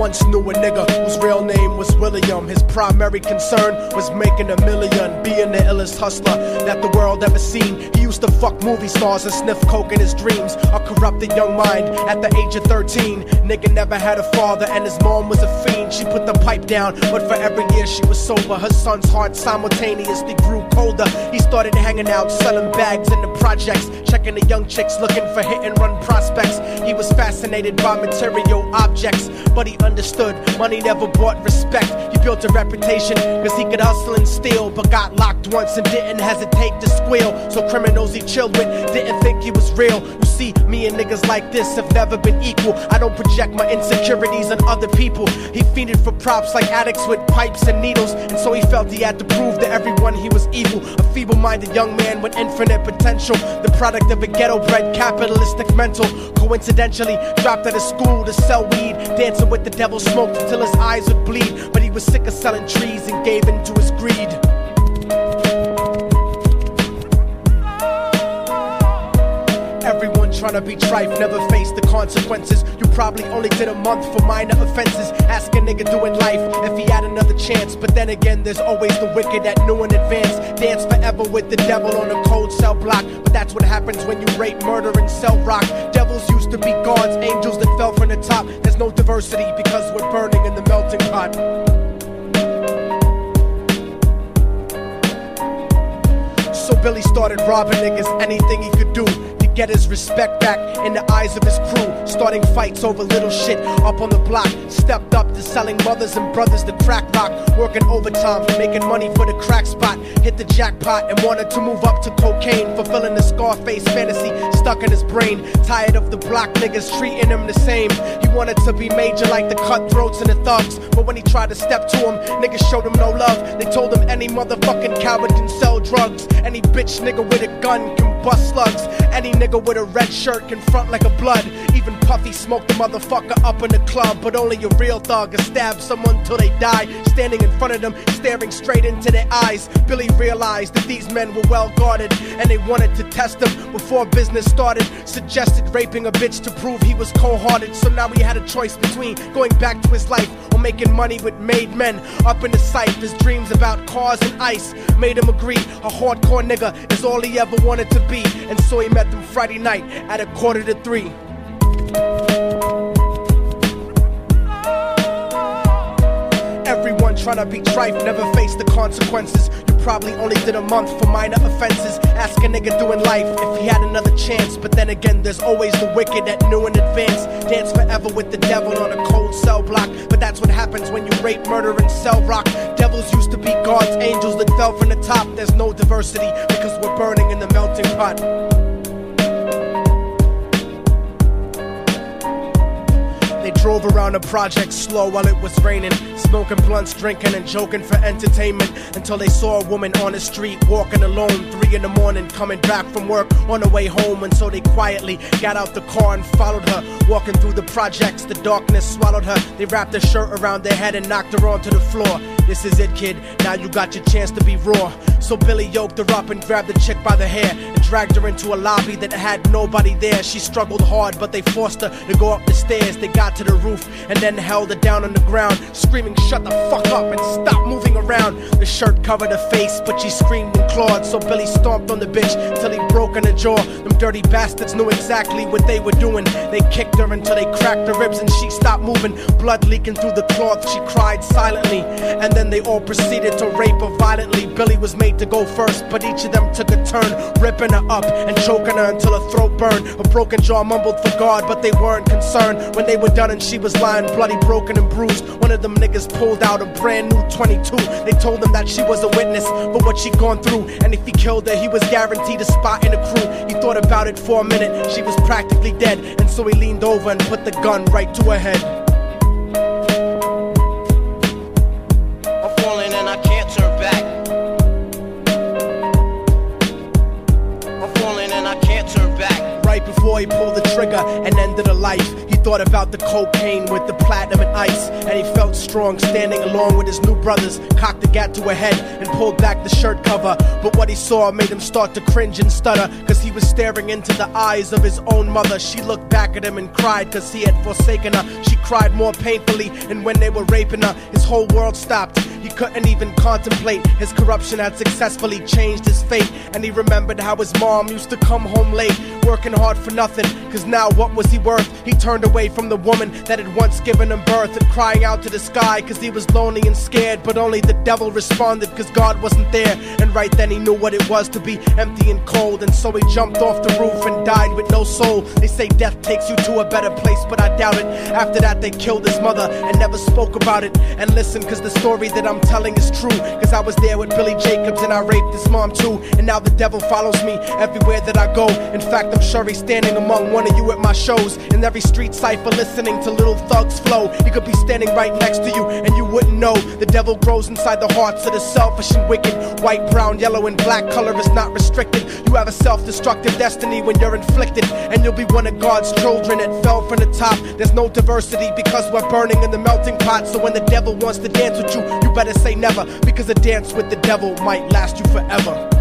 once knew a nigga whose real name was William. His primary concern was making $1 million, being the illest hustler that the world ever seen. He used to fuck movie stars and sniff coke in his dreams. A corrupted young mind at the age of 13. Nigga never had a father and his mom was a fiend. She put the pipe down, but for every year she was sober, her son's heart simultaneously grew colder. He started hanging out, selling bags in the projects, checking the young chicks looking for hit and run prospects. He was fascinated by material objects, but he understood money never bought respect. He built a reputation cause he could hustle and steal, but got locked once and didn't hesitate to squeal. So criminals he chilled with didn't think he was real. You see, me and niggas like this have never been equal. I don't project my insecurities on other people. He fiended for props like addicts with pipes and needles, and so he felt he had to prove to everyone he was evil. A feeble-minded young man with infinite potential, the product of a ghetto-bred capitalistic mental. Coincidentally dropped out of school to sell weed, dancing with the devil, smoked until his eyes would bleed. But he was sick of selling trees and gave in to his greed. Everyone tryna be trife, never face the consequences. You probably only did a month for minor offenses. Ask a nigga doing life if he had another chance. But then again, there's always the wicked that knew in advance. Dance forever with the devil on a cold cell block. But that's what happens when you rape, murder, and sell rock. Devils used to be gods, angels that fell from the top. There's no diversity because we're burning in the melting pot. So Billy started robbing niggas, anything he could do to get his respect back in the eyes of his crew. Starting fights over little shit up on the block. Stepped up to selling mothers and brothers the crack rock. Working overtime, making money for the crack spot. Hit the jackpot and wanted to move up to cocaine, fulfilling the Scarface fantasy stuck in his brain. Tired of the block niggas treating him the same. He wanted to be major like the cutthroats and the thugs, but when he tried to step to him, niggas showed him no love. They told him any motherfucking coward can sell drugs. Any bitch nigga with a gun can bust slugs. Any nigga with a red shirt can front like a blood. Even Puffy smoked the motherfucker up in the club. But only a real thug can stab someone till they die. Standing in front of them, staring straight into their eyes, Billy realized that these men were well guarded, and they wanted to test him before business started. Suggested raping a bitch to prove he was cold-hearted. So now he had a choice between going back to his life or making money with made men. Up in the sight, his dreams about cars and ice made him agree a hardcore nigga is all he ever wanted to be. And so he met them Friday night at 2:45. Everyone tryna be trife, never face the consequences. You probably only did a month for minor offenses. Ask a nigga doing life if he had another chance. But then again, there's always the wicked that knew in advance. Dance forever with the devil on a cold cell block. But that's what happens when you rape, murder, and sell rock. Devils used to be gods, angels that fell from the top. There's no diversity because we're burning in the melting pot. They drove around the project slow while it was raining, smoking blunts, drinking and joking for entertainment, until they saw a woman on the street walking alone, 3 in the morning, coming back from work on her way home. And so they quietly got out the car and followed her. Walking through the projects, the darkness swallowed her. They wrapped her shirt around their head and knocked her onto the floor. This is it, kid, now you got your chance to be raw. So Billy yoked her up and grabbed the chick by the hair and dragged her into a lobby that had nobody there. She struggled hard, but they forced her to go up the stairs. They got to the roof and then held her down on the ground, screaming, "Shut the fuck up and stop moving around." The shirt covered her face, but she screamed and clawed. So Billy stomped on the bitch till he broke in her jaw. Them dirty bastards knew exactly what they were doing. They kicked her until they cracked her ribs and she stopped moving. Blood leaking through the cloth, she cried silently. And then they all proceeded to rape her violently. Billy was made to go first, but each of them took a turn, ripping her up and choking her until her throat burned. Her broken jaw mumbled for God, but they weren't concerned. When they were done and she was lying bloody, broken and bruised, one of them niggas pulled out a brand new 22. They told him that she was a witness for what she'd gone through, and if he killed her, he was guaranteed a spot in the crew. He thought about it for a minute, she was practically dead, and so he leaned over and put the gun right to her head. I'm falling and I can't turn back. I'm falling and I can't turn back. Right before he pulled the trigger and ended her life, he thought about the cocaine with the platinum and ice, and he felt strong standing along with his new brothers. Cocked the gat to a head and pulled back the shirt cover, but what he saw made him start to cringe and stutter, cause he was staring into the eyes of his own mother. She looked back at him and cried cause he had forsaken her. She cried more painfully, and when they were raping her, his whole world stopped. He couldn't even contemplate. His corruption had successfully changed his fate, and he remembered how his mom used to come home late, working hard for nothing, cause now what was he worth? He turned away from the woman that had once given him birth, and crying out to the sky cause he was lonely and scared, but only the devil responded cause God wasn't there. And right then he knew what it was to be empty and cold, and so he jumped off the roof and died with no soul. They say death takes you to a better place, but I doubt it. After that they killed his mother and never spoke about it. And listen, cause the story that I'm telling is true, cause I was there with Billy Jacobs and I raped his mom too. And now the devil follows me everywhere that I go. In fact, I'm sure he's standing among one of you at my shows, in every street cypher listening to Little Thug's flow. He could be standing right next to you and you wouldn't know. The devil grows inside the hearts of the selfish and wicked. White, brown, yellow, and black color is not restricted. You have a self-destructive destiny when you're inflicted, and you'll be one of God's children that fell from the top. There's no diversity because we're burning in the melting pot. So when the devil wants to dance with you, you better say never, because a dance with the devil might last you forever.